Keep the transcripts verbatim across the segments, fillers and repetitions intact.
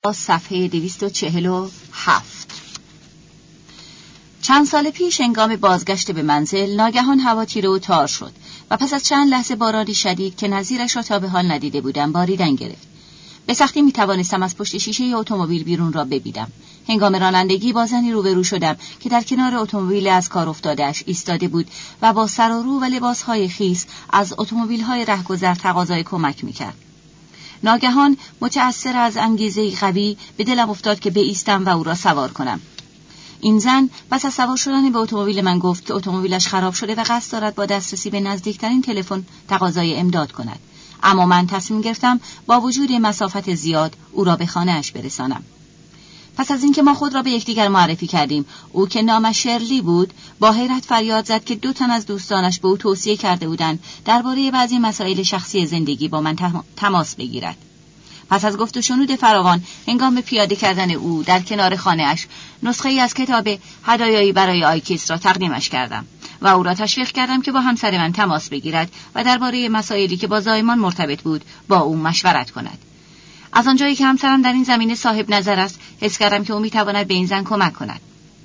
صفحه دویست و چهل و هفت. چند سال پیش هنگام بازگشت به منزل ناگهان هوا تیره و تار شد و پس از چند لحظه بارانی شدید که نظیرش را تا به حال ندیده بودم باریدن گرفت. به سختی می توانستم از پشت شیشه اتومبیل بیرون را ببینم. هنگام رانندگی با زنی روبرو شدم که در کنار اتومبیل از کار افتاده‌اش ایستاده بود و با سر و رو و لباسهای خیس از اتومبیل‌های رهگذر تقاضای کمک می‌کرد. ناگهان متأثر از انگیزه‌ای قوی به دلم افتاد که بایستم و او را سوار کنم. این زن پس از سوار شدن به اتومبیل من گفت که اتومبیلش خراب شده و قصد دارد با دسترسی به نزدیکترین تلفن تقاضای امداد کند. اما من تصمیم گرفتم با وجود مسافت زیاد او را به خانه‌اش برسانم. پس از اینکه ما خود را به یکدیگر معرفی کردیم، او که نامش شرلی بود با حیرت فریاد زد که دو تن از دوستانش به او توصیه کرده بودند درباره بعضی مسائل شخصی زندگی با من تماس بگیرد. پس از گفت و شنود فراوان هنگام پیاده کردن او در کنار خانه‌اش نسخه‌ای از کتاب هدایایی برای آیکیس را تقدیمش کردم و او را تشویق کردم که با همسر من تماس بگیرد و درباره مسائلی که با زایمان مرتبط بود با او مشورت کند. از آنجایی که همسرم در این زمینه صاحب نظر است، حس کردم که او میتواند به این زن کمک کند.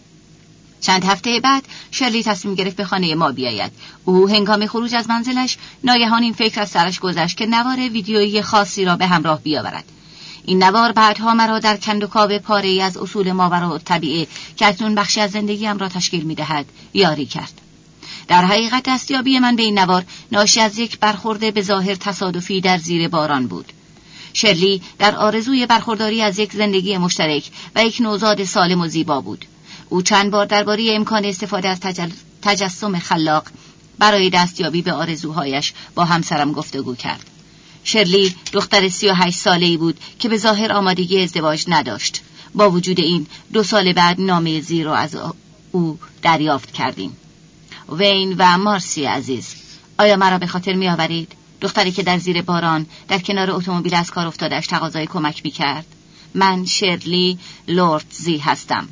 چند هفته بعد شرلی تصمیم گرفت به خانه ما بیاید. او هنگام خروج از منزلش ناگهان این فکر از سرش گذشت که نوار ویدیویی خاصی را به همراه بیاورد. این نوار بعدها مرا در کندوکاو پاره‌ای از اصول ماورالطبیعه که اکنون بخشی از زندگیم را تشکیل می‌دهد یاری کرد. در حقیقت دستیابی من به این نوار ناشی از یک برخورد به ظاهر تصادفی در زیر باران بود. شرلی در آرزوی برخورداری از یک زندگی مشترک و یک نوزاد سالم و زیبا بود. او چند بار درباره امکان استفاده از تجل... تجسم خلاق برای دستیابی به آرزوهایش با همسرم گفتگو کرد. شرلی دختر سی و هشت ساله‌ای بود که به ظاهر آمادگی ازدواج نداشت. با وجود این دو سال بعد نامه زیر را از او دریافت کردیم. وین و مارسی عزیز، آیا مرا به خاطر می آورید؟ دختری که در زیر باران در کنار اتومبیل از کار افتاده‌اش تقاضای کمک می‌کرد. من شرلی لوردزی هستم.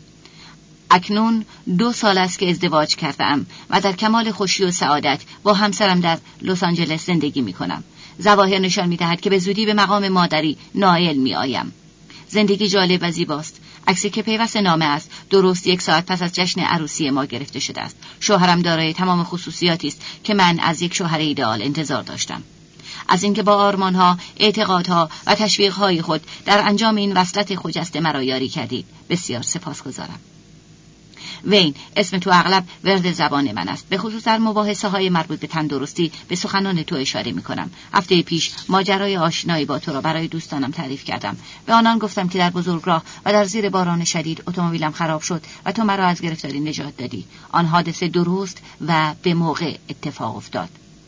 اکنون دو سال است که ازدواج کردم و در کمال خوشی و سعادت با همسرم در لس آنجلس زندگی می‌کنم. ظواهر نشان می‌دهد که به زودی به مقام مادری نائل می‌آیم. زندگی جالب و زیباست. عکسی که پیوسته نامه است درست یک ساعت پس از جشن عروسی ما گرفته شده است. شوهرم دارای تمام خصوصیاتی است که من از یک شوهر ایدئال انتظار داشتم. از اینکه با آرمان‌ها، اعتقادها و تشویق‌های خود در انجام این وصلت خجسته مرا یاری کردید، بسیار سپاسگزارم. وین، اسم تو اغلب ورد زبان من است. به خصوص در مباحثه‌های مربوط به تندرستی به سخنان تو اشاره می‌کنم. هفته پیش ماجرای آشنایی با تو را برای دوستانم تعریف کردم. به آنان گفتم که در بزرگراه و در زیر باران شدید اتومبیلم خراب شد و تو مرا از گرفتاری نجات دادی. آن حادثه درست و به موقع اتفاق افتاد.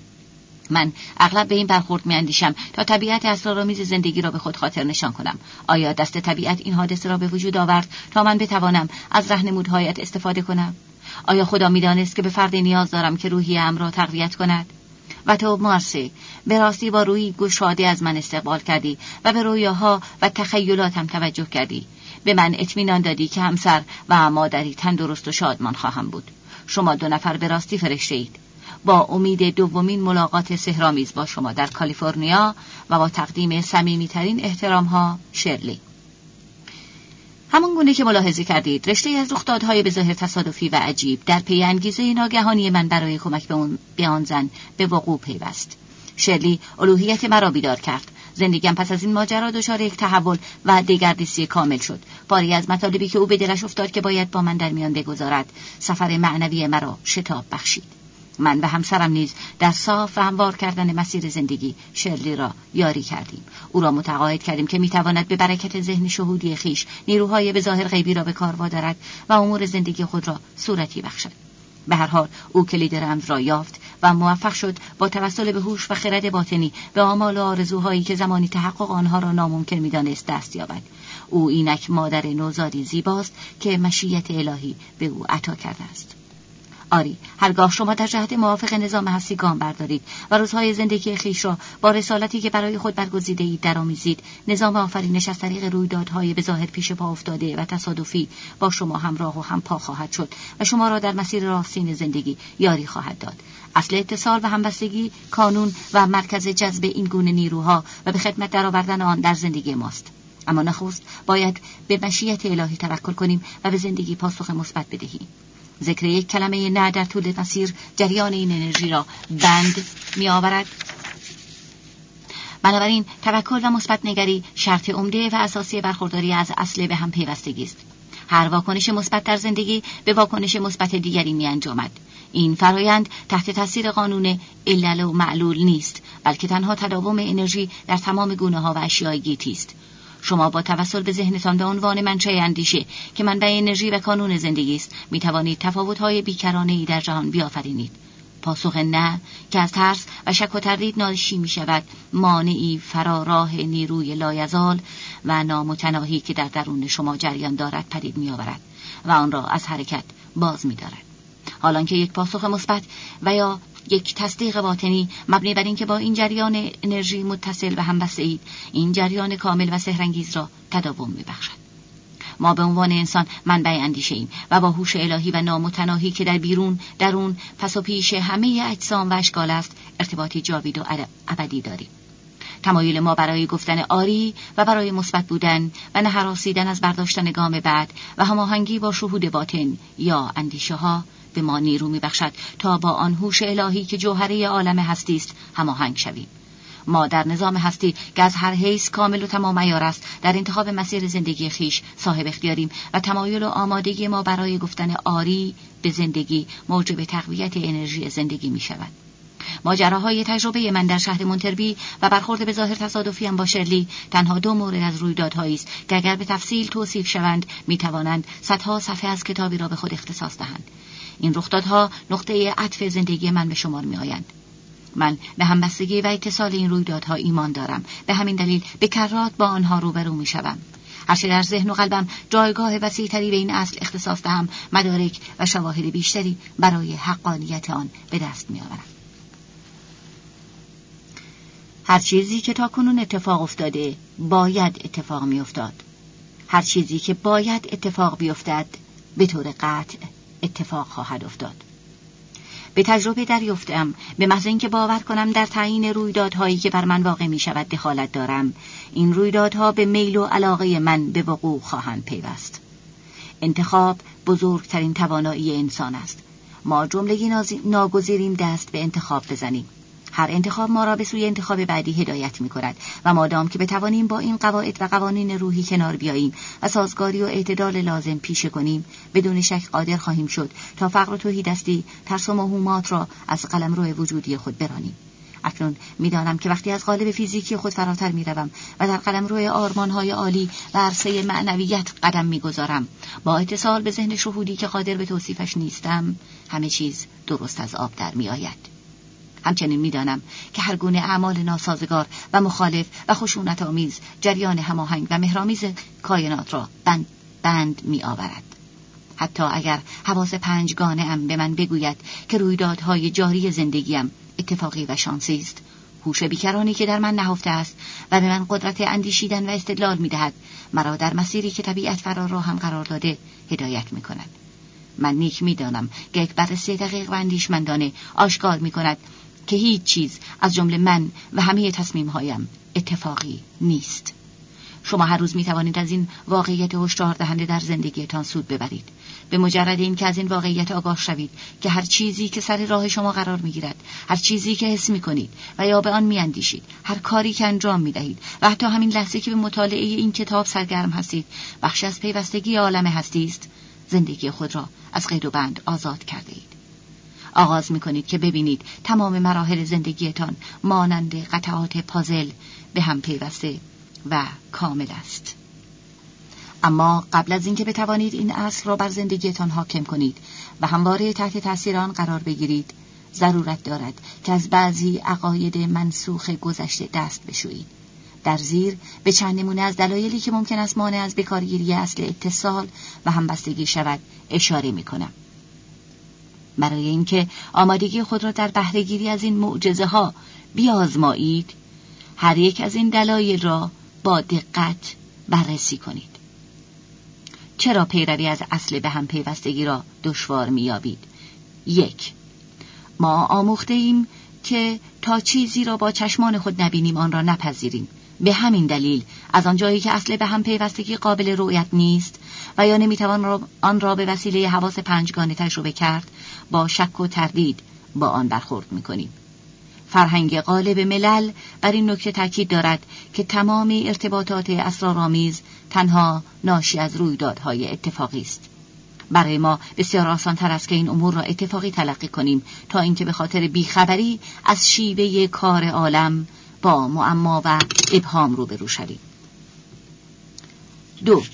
من اغلب به این برخورد می‌اندیشم تا طبیعت اسرارآمیز زندگی را به خود خاطر نشان کنم. آیا دست طبیعت این حادثه را به وجود آورد تا من بتوانم از راهنمودهایت استفاده کنم؟ آیا خدا می‌دانست که به فردی نیاز دارم که روحیه‌ام را تقویت کند؟ و تو مارسی، به راستی با روحی گشاده از من استقبال کردی و به رویاها و تخیلاتم توجه کردی. به من اطمینان دادی که همسر و مادری تندرست و شادمان خواهم بود. شما دو نفر به راستی فرشته اید. با امید دومین ملاقات سحرآمیز با شما در کالیفرنیا و با تقدیم صمیمی‌ترین احترام‌ها، شرلی. همون گونه که ملاحظه کردید، رشته از رخدادهای به ظاهر تصادفی و عجیب در پی انگیزه ناگهانی من برای کمک به اون به آن زن به وقوع پیوست. شرلی الوهیت مرا بیدار کرد. زندگیم پس از این ماجرا دچار یک تحول و دگردیسی کامل شد. پاری از مطالبی که او به دلش افتاد که باید با من در میان بگذارد، سفر معنوی مرا شتاب بخشید. من و همسرم نیز در صاف و هموار کردن مسیر زندگی شرلی را یاری کردیم. او را متقاعد کردیم که میتواند به برکت ذهن شهودی خیش نیروهای به ظاهر غیبی را به کار وادارد و امور زندگی خود را صورتی بخشد. به هر حال او کلید رمز را یافت و موفق شد با توسل به هوش و خرد باطنی به آمال و آرزوهایی که زمانی تحقق آنها را ناممکن می‌دانست دست یابد. او اینک مادر نوزادی زیباست که مشیت الهی به او عطا کرده است. آری، هرگاه شما در جهت موافق نظام هستی گام بردارید و روزهای زندگی خیش را با رسالتی که برای خود برگزیده اید درآمیزید، نظام آفرینش از طریق رویدادهای به ظاهر پیش پا افتاده و تصادفی با شما همراه و همپا خواهد شد و شما را در مسیر راستین زندگی یاری خواهد داد. اصل اتصال و همبستگی، کانون و مرکز جذب این گونه نیروها و به خدمت درآوردن آن در زندگی ماست. اما نخست باید به مشیت الهی توکل کنیم و به زندگی پاسخ مثبت بدهیم. ذکر یک کلمه نه در طول مسیر جریان این انرژی را بند می آورد. بنابراین توکل و مثبت نگری شرط عمده و اساسی برخورداری از اصل به هم پیوستگی است. هر واکنش مثبت در زندگی به واکنش مثبت دیگری می انجامد. این فرایند تحت تاثیر قانون علل و معلول نیست، بلکه تنها تداوم انرژی در تمام گونه‌ها و اشیاء گیتی است. شما با توسل به ذهنتان به عنوان منشأ اندیشه که منبع انرژی و کانون زندگی است، می توانید تفاوت‌های بیکرانه‌ای در جهان بیافرینید. پاسخ نه که از ترس و شک و تردید ناشی می شود، مانعی فراراه نیروی لایزال و نامتناهی که در درون شما جریان دارد پدید می آورد و آن را از حرکت باز می دارد. حالان که یک پاسخ مثبت و یا یک تصدیق باطنی مبنی بر این که با این جریان انرژی متصل و همبسته اید، این جریان کامل و سحرانگیز را تداوم می بخشد. ما به عنوان انسان منبع اندیشه ایم و با هوش الهی و نامتناهی که در بیرون درون پس و پیش همه اجسام و اشکال است ارتباطی جاوید و ابدی داریم. تمایل ما برای گفتن آری و برای مثبت بودن و نه هراسیدن از برداشتن گام بعد و هماهنگی با شهود باطن یا اندیشه ها به ما نیرو می‌بخشد تا با آن هوش الهی که جوهره عالم هستی است هماهنگ شویم. ما در نظام هستی که از هر حیث کامل و تمام عیار است در انتخاب مسیر زندگی خیش صاحب اختیاریم و تمایل و آمادگی ما برای گفتن آری به زندگی موجب تقویت انرژی زندگی می شود. ماجراهای تجربه من در شهر مونتربی و برخورد به ظاهر تصادفی هم با شرلی تنها دو مورد از رویدادهایی است که اگر به تفصیل توصیف شوند می توانند صدها صفحه از کتابی را به خود اختصاص دهند. این رخدادها نقطه عطف زندگی من به شمار می آیند. من به همبستگی و اتصال این رویدادها ایمان دارم، به همین دلیل به کرات با آنها روبرو می شوم. هرچه در ذهن و قلبم جایگاه وسیع‌تری به این اصل اختصاص دهم، مدارک و شواهد بیشتری برای حقانیت آن به دست می آورم. هر چیزی که تا کنون اتفاق افتاده باید اتفاق می افتاد. هر چیزی که باید اتفاق بیفتد به طور قطع اتفاق خواهد افتاد. به تجربه دریافتم به محض اینکه باور کنم در تعیین رویدادهایی که بر من واقع می شود دخالت دارم، این رویدادها به میل و علاقه من به وقوع خواهند پیوست. انتخاب بزرگترین توانایی انسان است. ما جملگی ناگزیریم دست به انتخاب بزنیم. هر انتخاب ما را به سوی انتخاب بعدی هدایت می کند و مادام که بتوانیم با این قواعد و قوانین روحی کنار بیاییم و سازگاری و اعتدال لازم پیشه کنیم، بدون شک قادر خواهیم شد تا فقر و تهیدستی، ترس و موهومات را از قلمرو وجودی خود برانیم. اکنون می‌دانم که وقتی از قالب فیزیکی خود فراتر می‌روم و در قلمرو آرمان‌های عالی و عرصه معنویت قدم می‌گذارم، با اتصال به ذهن شهودی که قادر به توصیفش نیستم، همه چیز درست از آب در می‌آید. همچنین می‌دانم که هر گونه اعمال ناسازگار و مخالف و خشونت آمیز جریان هماهنگ و مهرامیز کائنات را بند بند می‌آورد. حتی اگر حواس پنجگانه ام به من بگوید که رویدادهای جاری زندگیم اتفاقی و شانسی است، هوش بیکرانی که در من نهفته است و به من قدرت اندیشیدن و استدلال می‌دهد، مرا در مسیری که طبیعت فرا را هم قرار داده هدایت می‌کند. من نیک می‌دانم که یک بررسی دقیق و اندیشمندانه آشکار می‌کند که هیچ چیز از جمله من و همه تصمیم‌هایم اتفاقی نیست. شما هر روز می توانید از این واقعیت هشدار دهنده در زندگیتان سود ببرید. به مجرد این که از این واقعیت آگاه شوید که هر چیزی که سر راه شما قرار می گیرد، هر چیزی که حس می کنید و یا به آن می اندیشید، هر کاری که انجام می دهید و حتی همین لحظه که به مطالعه این کتاب سرگرم هستید، بخشی از پیوستگی عالم هستی است، زندگی خود را از قید و بند آزاد کرده اید. آغاز می کنید که ببینید تمام مراحل زندگیتان مانند قطعات پازل به هم پیوسته و کامل است. اما قبل از اینکه بتوانید این اصل را بر زندگیتان حاکم کنید و همواره تحت تاثیر آن قرار بگیرید، ضرورت دارد که از بعضی عقاید منسوخ گذشته دست بشویید. در زیر به چند نمونه از دلایلی که ممکن است مانع از بکارگیری اصل اتصال و همبستگی شود اشاره می‌کنم. برای اینکه آمادگی خود را در بهره‌گیری از این معجزه ها بیازمایید، هر یک از این دلایل را با دقت بررسی کنید. چرا پیروی از اصل به هم پیوستگی را دشوار می‌یابید؟ یک، ما آموخته ایم که تا چیزی را با چشمان خود نبینیم آن را نپذیریم. به همین دلیل از آنجایی که اصل به هم پیوستگی قابل رؤیت نیست و یا نمیتوان آن را به وسیله حواس پنجگانه تجربه کرد، با شک و تردید با آن برخورد میکنیم. فرهنگ غالب ملل بر این نکته تاکید دارد که تمام ارتباطات اسرارآمیز تنها ناشی از رویدادهای اتفاقی است. برای ما بسیار آسان‌تر است که این امور را اتفاقی تلقی کنیم تا اینکه به خاطر بیخبری از شیوه کار عالم با معما و ابهام روبرو شویم. دو،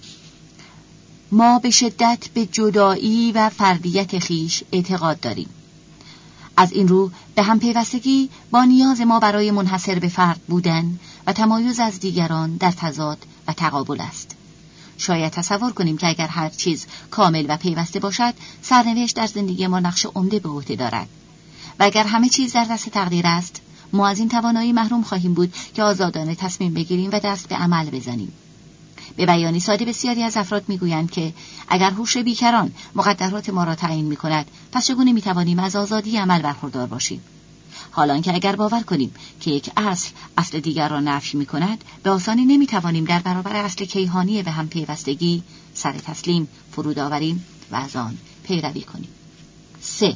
ما به شدت به جدایی و فردیت خیش اعتقاد داریم. از این رو به هم پیوستگی با نیاز ما برای منحصر به فرد بودن و تمایز از دیگران در تضاد و تقابل است. شاید تصور کنیم که اگر هر چیز کامل و پیوسته باشد، سرنوشت در زندگی ما نقش عمده به عهده دارد و اگر همه چیز در دست تقدیر است، ما از این توانایی محروم خواهیم بود که آزادانه تصمیم بگیریم و دست به عمل بزنیم. به بیانی ساده بسیاری از افراد میگویند که اگر هوش بیکران مقدرات ما را تعیین می‌کند، پس چگونه می‌توانیم از آزادی عمل برخوردار باشیم؟ حالان که اگر باور کنیم که یک اصل اصل دیگر را نفی می‌کند، به آسانی نمی‌توانیم در برابر اصل کیهانی به هم پیوستگی سر تسلیم فرود آوریم و از آن پیروی کنیم. سه،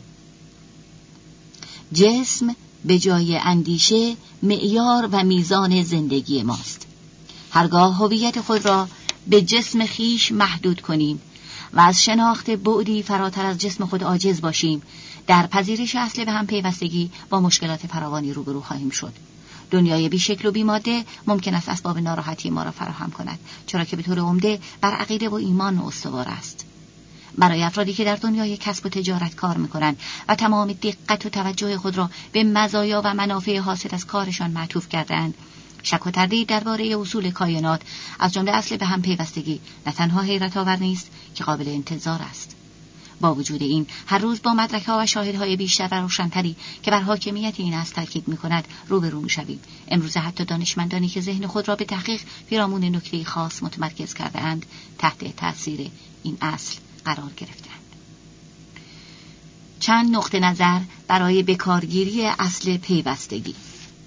جسم به جای اندیشه معیار و میزان زندگی ماست. هرگاه هویت خود را به جسم خیش محدود کنیم و از شناخت بعدی فراتر از جسم خود عاجز باشیم، در پذیرش اصل به هم پیوستگی با مشکلات فراوانی روبرو خواهیم شد. دنیای بی شکل و بی ماده ممکن است اسباب ناراحتی ما را فراهم کند، چرا که به طور عمده بر عقیده و ایمان استوار است. برای افرادی که در دنیای کسب و تجارت کار می‌کنند و تمام دقت و توجه خود را به مزایا و منافع حاصل از کارشان معطوف کردند، شک و تردید درباره اصول کائنات از جمله اصل به هم پیوستگی نه تنها حیرت آور نیست که قابل انتظار است. با وجود این، هر روز با مدرک‌ها و شاهدهای بیشتر و روشن‌تری که بر حاکمیت این اصل تاکید می‌کند روبرو می‌شویم. امروز حتی دانشمندانی که ذهن خود را به تحقیق پیرامون نکته خاص متمرکز کرده‌اند، تحت تأثیر این اصل قرار گرفتند. چند نقطه نظر برای بکارگیری اصل پیوستگی.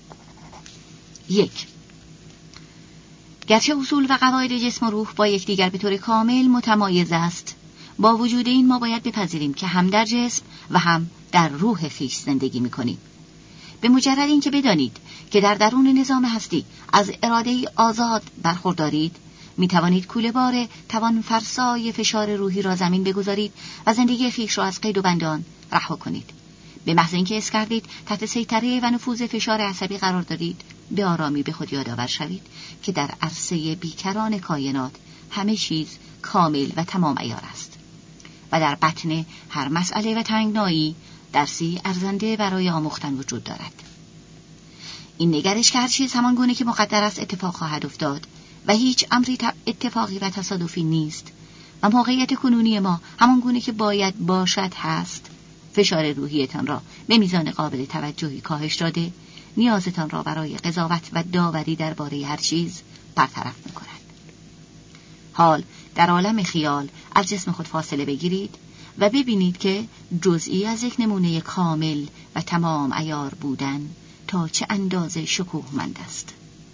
یک، گرچه اصول و قواعد جسم و روح با یکدیگر به طور کامل متمایز است، با وجود این ما باید بپذیریم که هم در جسم و هم در روح خویش زندگی می‌کنیم. به مجرد اینکه بدانید که در درون نظام هستی از اراده‌ای آزاد برخوردارید، می‌توانید کوله‌بار توان فرسای فشار روحی را زمین بگذارید و زندگی خویش را از قید و بندان رها کنید. به محض اینکه حس کردید تحت سیطره و نفوذ فشار عصبی قرار دارید، به آرامی به خود یادآور شوید که در عرصه بیکران کائنات همه چیز کامل و تمام عیار است و در بطن هر مسئله و تنگنایی درسی ارزنده برای آموختن وجود دارد. این نگرش که هر چیز همان گونه که مقدر است اتفاق خواهد افتاد و هیچ امری اتفاقی و تصادفی نیست و موقعیت کنونی ما همان گونه که باید باشد هست، فشار روحیتان را به میزان قابل توجهی کاهش داده، نیازتان را برای قضاوت و داوری درباره هر چیز برطرف می‌کند. حال در عالم خیال از جسم خود فاصله بگیرید و ببینید که جزئی از یک نمونه کامل و تمام عیار بودن تا چه اندازه شکوهمند است.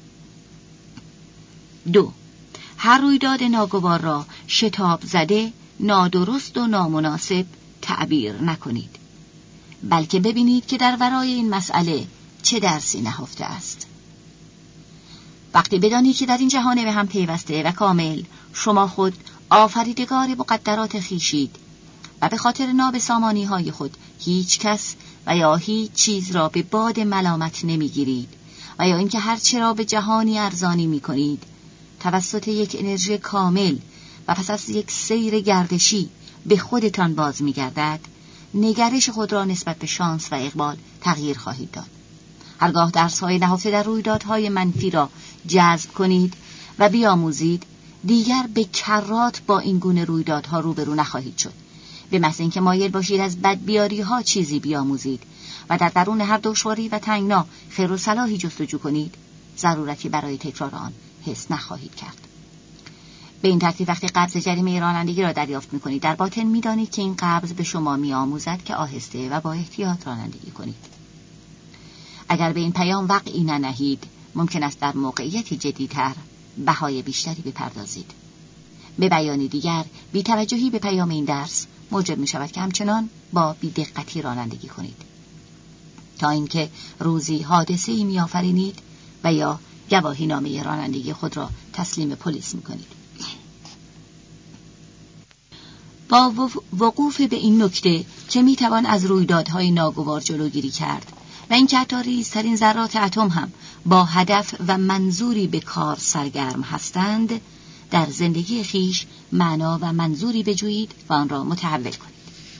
دو، هر رویداد ناگوار را شتاب زده، نادرست و نامناسب تعبیر نکنید، بلکه ببینید که در ورای این مسئله چه درسی نهفته است. وقتی بدانید که در این جهان به هم پیوسته و کامل شما خود آفریدگار مقدرات خویشید و به خاطر نابسامانی های خود هیچ کس و یا هیچ چیز را به باد ملامت نمیگیرید و یا اینکه هر چه را به جهانی ارزانی میکنید توسط یک انرژی کامل و پس از یک سیر گردشی به خودتان باز میگردد، نگرش خود را نسبت به شانس و اقبال تغییر خواهید داد. هرگاه درس‌های نهفته در رویدادهای منفی را جذب کنید و بیاموزید، دیگر به کرات با این گونه رویدادها روبرو نخواهید شد. به محض اینکه مایل باشید از بدبیاری‌ها چیزی بیاموزید و در درون هر دشواری و تنگنا خیر و صلاحی جستجو کنید، ضرورتی برای تکرار آن حس نخواهید کرد. به این ترتیب وقتی قبض جریمه رانندگی را دریافت می‌کنید، در باطن می‌دانید که این قبض به شما می‌آموزد که آهسته و با احتیاط رانندگی کنید. اگر به این پیام وقعی ننهید ممکن است در موقعیتی جدی‌تر بهای بیشتری بپردازید. به بیان دیگر، بی‌توجهی به پیام این درس موجب می شود که همچنان با بی‌دقتی رانندگی کنید تا اینکه روزی حادثه‌ای می‌آفرینید و یا گواهینامه رانندگی خود را تسلیم پلیس می‌کنید. با وقوف به این نکته که می‌توان از رویدادهای ناگوار جلوگیری کرد و اینکه حتی ریزترین ذرات اتم هم با هدف و منظوری به کار سرگرم هستند، در زندگی خیش معنا و منظوری بجویید و آن را متحول کنید.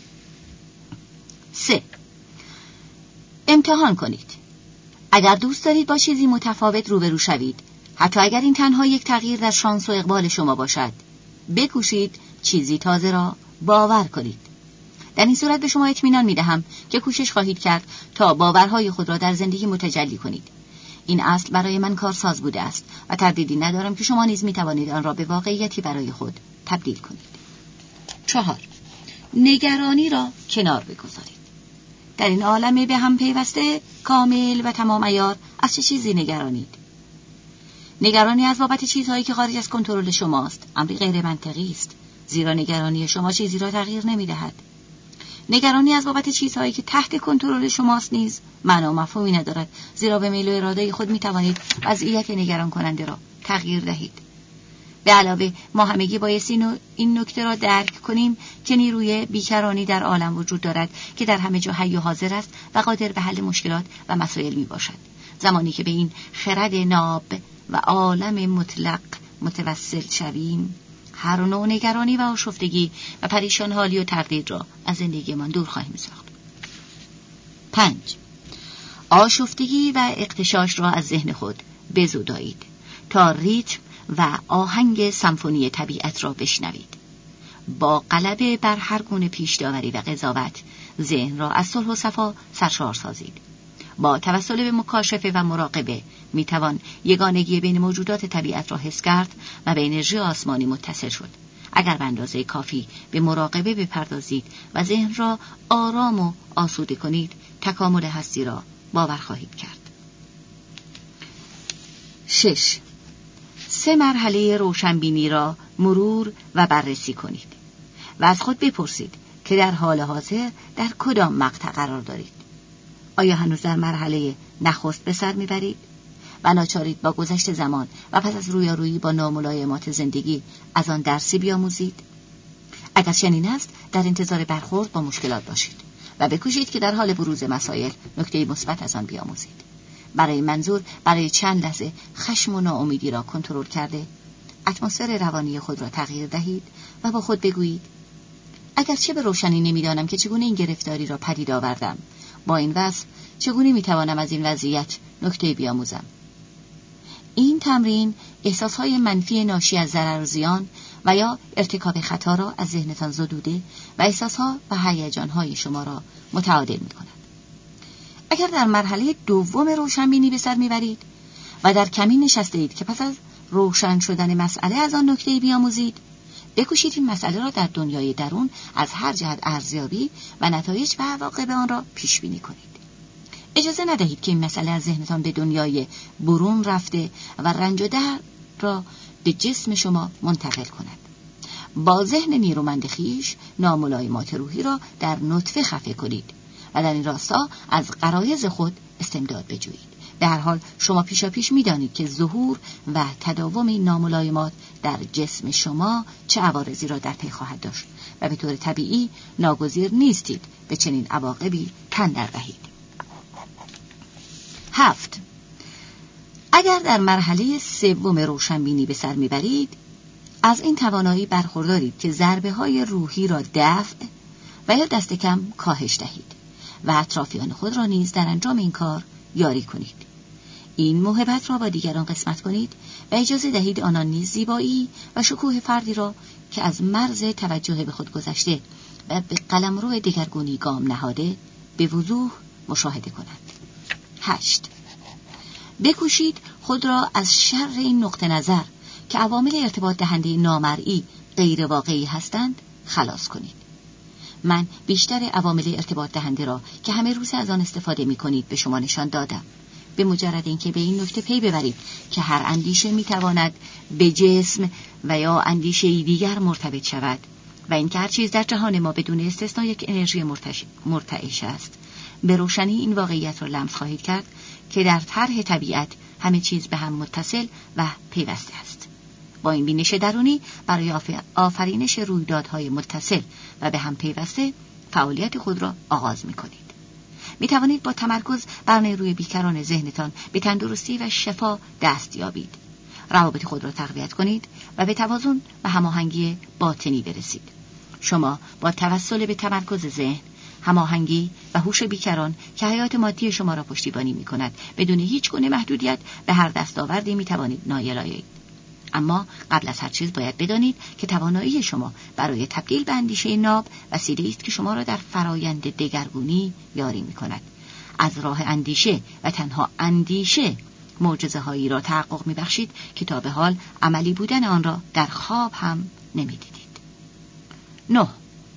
سه. امتحان کنید. اگر دوست دارید با چیزی متفاوت روبرو شوید، حتی اگر این تنها یک تغییر در شانس و اقبال شما باشد، بکوشید چیزی تازه را باور کنید. در این صورت به شما اطمینان می‌دهم که کوشش خواهید کرد تا باورهای خود را در زندگی متجلی کنید. این اصل برای من کارساز بوده است و تردیدی ندارم که شما نیز می‌توانید آن را به واقعیتی برای خود تبدیل کنید. چهار. نگرانی را کنار بگذارید. در این عالم به هم پیوسته، کامل و تمام عیار، از چه چیزی نگرانید؟ نگرانی از بابت چیزهایی که خارج از کنترل شماست امری غیر منطقی است، زیرا نگرانی شما چیزی را تغییر نمی‌دهد. نگرانی از بابت چیزهایی که تحت کنترل شماست نیز معنا و مفهومی ندارد، زیرا به میل و اراده خود می‌توانید وضعیت نگران کننده را تغییر دهید. به علاوه ما همگی بایستی این نکته را درک کنیم که نیروی بیکرانی در عالم وجود دارد که در همه جا حی و حاضر است و قادر به حل مشکلات و مسائل می باشد. زمانی که به این خرد ناب و عالم مطلق متوسل شویم، هر نوع نگرانی و آشفتگی و پریشان حالی و تردید را از زندگیمان دور خواهیم ساخت. پنج. آشفتگی و اغتشاش را از ذهن خود بزدایید تا ریتم و آهنگ سمفونی طبیعت را بشنوید. با غلبه بر هر گونه پیش داوری و قضاوت ذهن را از صلح و صفا سرشار سازید. با توسل به مکاشفه و مراقبه میتوان یگانگی بین موجودات طبیعت را حس کرد و به انرژی آسمانی متصل شد. اگر به اندازه کافی به مراقبه بپردازید و ذهن را آرام و آسوده کنید، تکامل هستی را باور خواهید کرد. شش. سه مرحله روشنبینی را مرور و بررسی کنید و از خود بپرسید که در حال حاضر در کدام مقطع قرار دارید. آیا هنوز در مرحله نخست به سر میبرید و ناچارید با گذشت زمان و پس از رویارویی با ناملایمات زندگی از آن درسی بیاموزید؟ اگر چنین است، در انتظار برخورد با مشکلات باشید و بکوشید که در حال بروز مسائل نکته مثبت از آن بیاموزید. برای منظور برای چند لحظه خشم و ناامیدی را کنترل کرده، اتمسفر روانی خود را تغییر دهید و با خود بگویید: اگرچه به روشنی نمیدانم که چگونه این گرفتاری را پدید آوردم، با این وصف چگونه میتوانم از این وضعیت نکته بیاموزم. این تمرین احساسهای منفی ناشی از ضرر و زیان و یا ارتکاب خطا را از ذهنتان زدوده و احساسها و هیجانهای شما را متعادل میکند. اگر در مرحله دوم روشنبینی به سر میبرید و در کمین نشسته اید که پس از روشن شدن مسئله از آن نکته بیاموزید، بکوشید این مسئله را در دنیای درون از هر جهت ارزیابی و نتایج و عواقب آن را پیش بینی کنید. اجازه ندهید که این مسئله از ذهنتان به دنیای برون رفته و رنج و درد را به جسم شما منتقل کند. با ذهن نیرومند خویش ناملایمات روحی را در نطفه خفه کنید و در این راستا از غرایز خود استمداد بجویید. به هر حال شما پیشا پیش می‌دانید که ظهور و تداوم این ناملایمات در جسم شما چه عوارضی را در پی خواهد داشت و به طور طبیعی ناگزیر نیستید به چنین عواقبی تن در دهید. هفت. اگر در مرحله سوم روشنبینی به سر میبرید، از این توانایی برخوردارید که ضربه‌های روحی را دفع و یا دست کم کاهش دهید و اطرافیان خود را نیز در انجام این کار یاری کنید. این موهبت را با دیگران قسمت کنید و اجازه دهید آنان نیز زیبایی و شکوه فردی را که از مرز توجه به خود گذشته و به قلمرو دگرگونی گام نهاده به وضوح مشاهده کنند. هشت. بکوشید خود را از شر این نقطه نظر که عوامل ارتباط دهنده نامرئی غیر واقعی هستند خلاص کنید. من بیشتر عوامل ارتباط دهنده را که همه روز از آن استفاده می کنید به شما نشان دادم. به مجرد اینکه به این نکته پی ببرید که هر اندیشه میتواند به جسم و یا اندیشه دیگر مرتبط شود و اینکه هر چیز در جهان ما بدون استثنا یک انرژی مرتش... مرتعش است، به روشنی این واقعیت را لمس خواهید کرد که در طرح طبیعت همه چیز به هم متصل و پیوسته است. با این بینش درونی برای آفرینش رویدادهای متصل و به هم پیوسته فعالیت خود را آغاز می‌کنید. می‌توانید با تمرکز بر نیروی بیکران ذهنتان به تندرستی و شفا دست یابید. روابط خود را تقویت کنید و به توازن و هماهنگی باطنی برسید. شما با توسل به تمرکز ذهن، هماهنگی و هوش بیکران که حیات مادی شما را پشتیبانی می‌کند، بدون هیچ گونه محدودیت به هر دستاوردی می‌توانید نایل آیید. اما قبل از هر چیز باید بدانید که توانایی شما برای تبدیل به اندیشه ناب وسیله‌ای است که شما را در فرایند دگرگونی یاری می‌کند. از راه اندیشه و تنها اندیشه معجزه‌هایی را تحقق می‌بخشید که تا به حال عملی بودن آن را در خواب هم نمی‌دیدید. نه.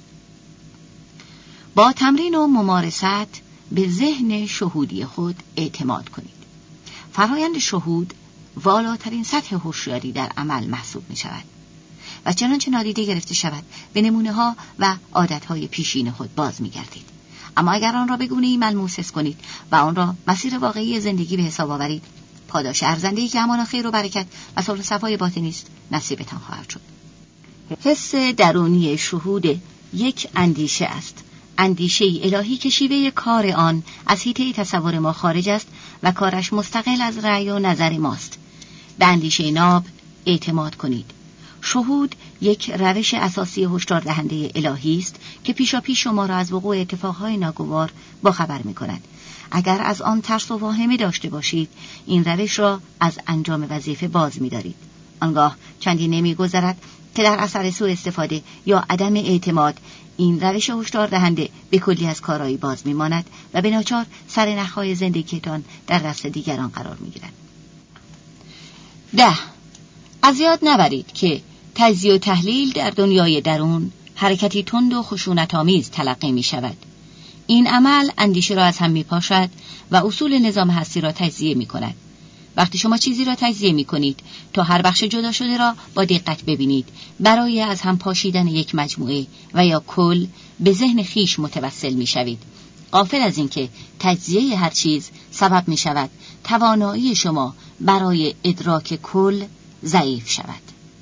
با تمرین و ممارست به ذهن شهودی خود اعتماد کنید. فرایند شهود والاترین سطح هوشیاری در عمل محسوب می شود و چنانچه نادیده گرفته شود به نمونه ها و عادت های پیشین خود باز می گردید. اما اگر آن را به گونه‌ای ملموس حس کنید و آن را مسیر واقعی زندگی به حساب آورید، پاداش ارزنده‌ای که همان خیر و برکت و صلح و صفای باطنی است نصیبتان خواهد شد. حس درونی شهود یک اندیشه است، اندیشه الهی که شیوه کار آن از حیطه تصور ما خارج است و کارش مستقل از رأی و نظر ماست. به اندیشه ناب اعتماد کنید. شهود یک روش اساسی هشدار دهنده الهی است که پیشا پیش شما را از وقوع اتفاقهای ناگوار باخبر می کند. اگر از آن ترس و واهمه داشته باشید، این روش را از انجام وظیفه باز می دارید. آنگاه چندی نمی گذرد که در اثر سوء استفاده یا عدم اعتماد این روش هشدار دهنده به کلی از کارایی باز می ماند و به ناچار سر نخهای زندگیتان در دست دیگران قرار می گیرد. ده. از یاد نبرید که تجزیه و تحلیل در دنیای درون حرکتی تند و خشونت‌آمیز تلقی می شود. این عمل اندیشه را از هم می پاشد و اصول نظام هستی را تجزیه می کند. وقتی شما چیزی را تجزیه می کنید تا هر بخش جدا شده را با دقت ببینید، برای از هم پاشیدن یک مجموعه و یا کل به ذهن خیش متوسل می شوید، غافل از اینکه تجزیه هر چیز سبب می شود توانایی شما برای ادراک کل ضعیف شود.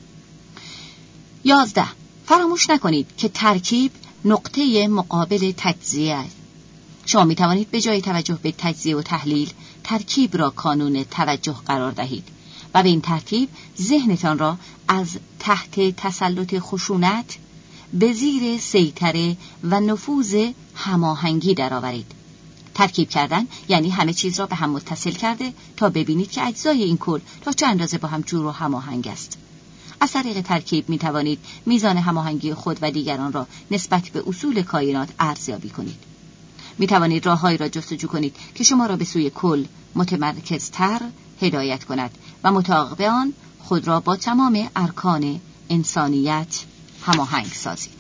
یازده. فراموش نکنید که ترکیب نقطه مقابل تجزیه است. شما می توانید به جای توجه به تجزیه و تحلیل ترکیب را کانون توجه قرار دهید و به این ترتیب ذهنتان را از تحت تسلط خشونت به زیر سیطره و نفوذ هماهنگی درآورید. ترکیب کردن یعنی همه چیز را به هم متصل کرده تا ببینید که اجزای این کل تا چه اندازه با هم جور و هماهنگ است. از طریق ترکیب می توانید میزان هماهنگی خود و دیگران را نسبت به اصول کائنات ارزیابی کنید. می توانید راههایی را جستجو کنید که شما را به سوی کل متمرکزتر هدایت کند و مطابق آن خود را با تمام ارکان انسانیت هماهنگ سازید.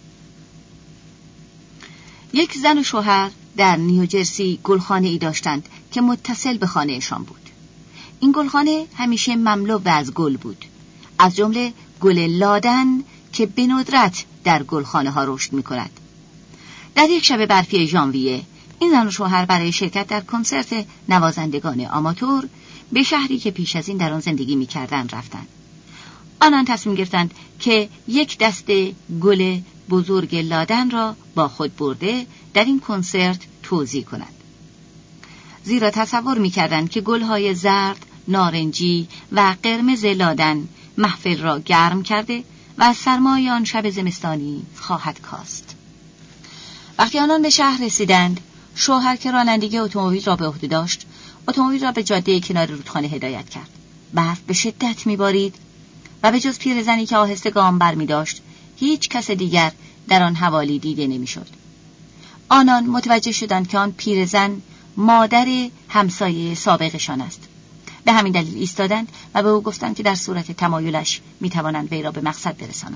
یک زن و شوهر در نیوجرسی گلخانه ای داشتند که متصل به خانهشان بود. این گلخانه همیشه مملو از گل بود، از جمله گل لادن که به ندرت در گلخانه ها رشد می کند. در یک شب برفی ژانویه این زن و شوهر برای شرکت در کنسرت نوازندگان آماتور به شهری که پیش از این در آن زندگی می کردن رفتند. آنان تصمیم گرفتند که یک دسته گل بزرگ لادن را با خود برده در این کنسرت توزیع کنند. زیرا تصور می کردند که گلهای زرد، نارنجی و قرمز لادن محفل را گرم کرده و از سرمای آن شب زمستانی خواهد کاست. وقتی آنان به شهر رسیدند، شوهر که رانندگی اتومبیل را به عهده داشت، اتومبیل را به جاده کنار رودخانه هدایت کرد. برف به شدت می‌بارید و به جز پیرزنی که آهسته گام برمی‌داشت، هیچ کس دیگر در آن حوالی دیده نمی‌شد. آنان متوجه شدند که آن پیرزن مادر همسایه سابقشان است. به همین دلیل ایستادند و به او گفتند که در صورت تمایلش می‌توانند وی را به مقصد برسانند.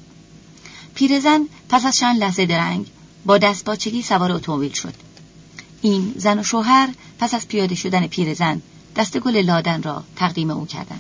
پیرزن پس از چند لحظه درنگ با دستپاچگی سوار اتومبیل شد. این زن و شوهر پس از پیاده شدن پیرزن دسته گل لادن را تقدیم او کردند.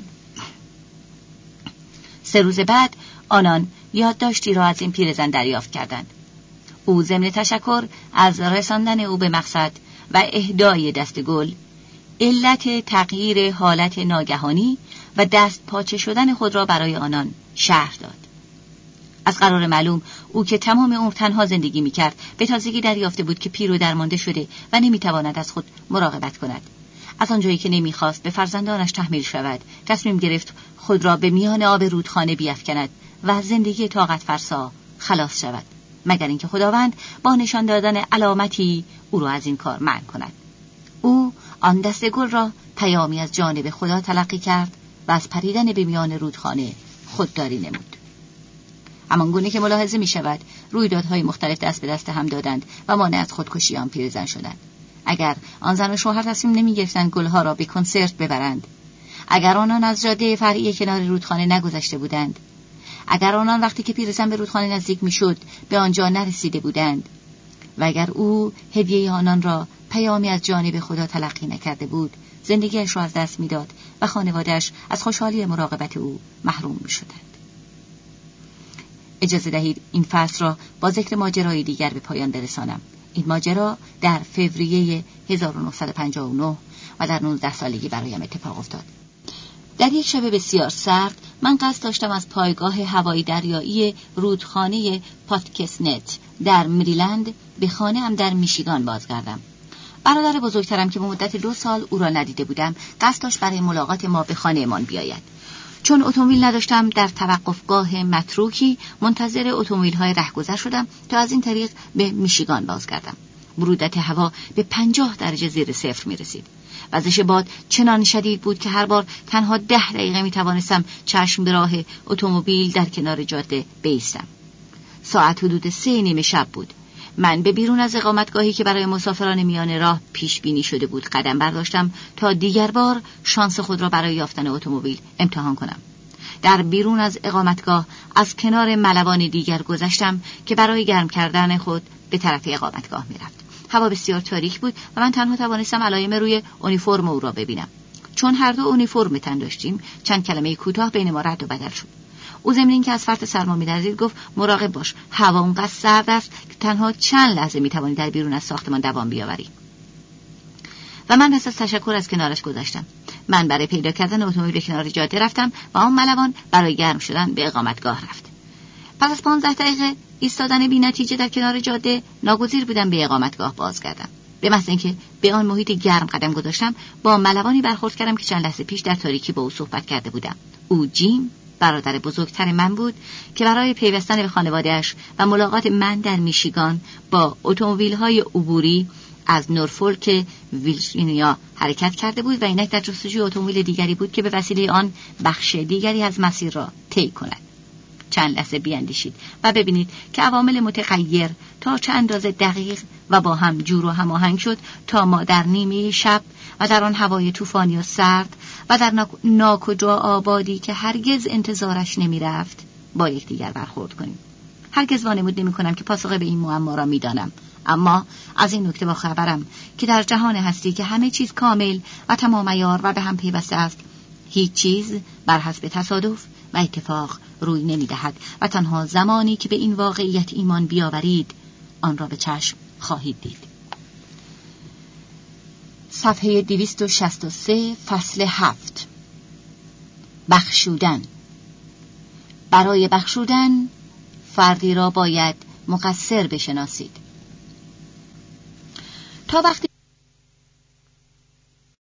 سه روز بعد آنان یادداشتی را از این پیرزن دریافت کردند. او ضمن تشکر از رساندن او به مقصد و اهدای دسته گل، علت تغییر حالت ناگهانی و دست پاچه شدن خود را برای آنان شرح داد. از قرار معلوم او که تمام عمر تنها زندگی می‌کرد، به تازگی دریافته بود که پیر و درمانده شده و نمی‌تواند از خود مراقبت کند. از آنجایی که نمی‌خواست به فرزندانش تحمیل شود، تصمیم گرفت خود را به میان آب رودخانه بیفکند و از زندگی طاقت فرسا خلاص شود، مگر اینکه خداوند با نشان دادن علامتی او را از این کار منع کند. او آن دسته گل را پیامی از جانب خدا تلقی کرد و از پریدن به میان رودخانه خودداری نمود. همان گونه که ملاحظه می شود، رویدادهای مختلف دست به دست هم دادند و مانع از خودکشی آن پیرزن شدند. اگر آن زن و شوهر تصمیم نمی گرفتند گلها را به کنسرت ببرند، اگر آنان از جاده فرعی کنار رودخانه نگذشته بودند، اگر آنان وقتی که پیرزن به رودخانه نزدیک می شد به آنجا نرسیده بودند و اگر او هدیه آنان را پیامی از جانب خدا تلقی نکرده بود، زندگیش را از دست می داد و خانواده‌اش از خوشحالی مراقبت او محروم می شدند. اجازه دهید این فصل را با ذکر ماجرای دیگر به پایان برسانم. این ماجرا در فوریه هزار و نهصد و پنجاه و نه و در نوزده سالگی برایم اتفاق افتاد. در یک شب بسیار سرد من قصد داشتم از پایگاه هوایی دریایی رودخانه پاتکسنت در مریلند به خانه‌ام در میشیگان بازگردم. برادر بزرگترم که به مدت دو سال او را ندیده بودم قصد داشت برای ملاقات ما به خانه‌مان بیاید. چون اتومبیل نداشتم در توقفگاه متروکی منتظر اتومبیل‌های رهگذر شدم تا از این طریق به میشیگان بازگردم. برودت هوا به پنجاه درجه زیر صفر می رسید. وزش باد چنان شدید بود که هر بار تنها ده دقیقه می توانستم چشم به راه اتومبیل در کنار جاده بایستم. ساعت حدود سه نیمه شب بود. من به بیرون از اقامتگاهی که برای مسافران میان راه پیش بینی شده بود قدم برداشتم تا دیگر بار شانس خود را برای یافتن اتومبیل امتحان کنم. در بیرون از اقامتگاه از کنار ملوان دیگر گذشتم که برای گرم کردن خود به طرف اقامتگاه میرفت. هوا بسیار تاریک بود و من تنها توانستم علائم روی اونیفرم او را ببینم. چون هر دو اونیفرم تن داشتیم، چند کلمه کوتاه بین ما رد و بدل شد. او ضمن اینکه از فرط سرما می‌لرزید گفت مراقب باش، هوا اونقدر سرد است که تنها چند لحظه می‌توانی در بیرون از ساختمان دوام بیاوری. و من پس از تشکر از کنارش گذشتم. من برای پیدا کردن اتومبیل به کنار جاده رفتم و آن ملوان برای گرم شدن به اقامتگاه رفت. پس از پانزده دقیقه ایستادن بی‌نتیجه در کنار جاده ناگزیر بودم به اقامتگاه بازگردم. به محض اینکه به آن محیط گرم قدم گذاشتم با ملوانی برخورد کردم که چند لحظه پیش در تاریکی با او صحبت کرده بودم. او جیم، برادر بزرگتر من بود که برای پیوستن به خانواده‌اش و ملاقات من در میشیگان با اتومبیل‌های عبوری از نورفولک ویرجینیا حرکت کرده بود و اینک در جستجوی اتومبیل دیگری بود که به وسیله آن بخش دیگری از مسیر را طی کند. چند لحظه بیاندیشید و ببینید که عوامل متغیر تا چه اندازه دقیق و با هم جور و هماهنگ شد تا ما در نیمه شب و در آن هوای طوفانی و سرد و در ناکجا آبادی که هرگز انتظارش نمی رفت با یکدیگر برخورد کنیم. هرگز وانمود نمی کنم که پاسخ به این معما را می دانم، اما از این نکته با خبرم که در جهان هستی که همه چیز کامل و تمام عیار و به هم پیوسته است، هیچ چیز بر حسب تصادف و اتفاق روی نمی دهد و تنها زمانی که به این واقعیت ایمان بیاورید آن را به چشم خواهید دید. صفحه دویست و شصت و سه فصل هفت. بخشودن. برای بخشودن فردی را باید مقصر بشناسید. تا وقتی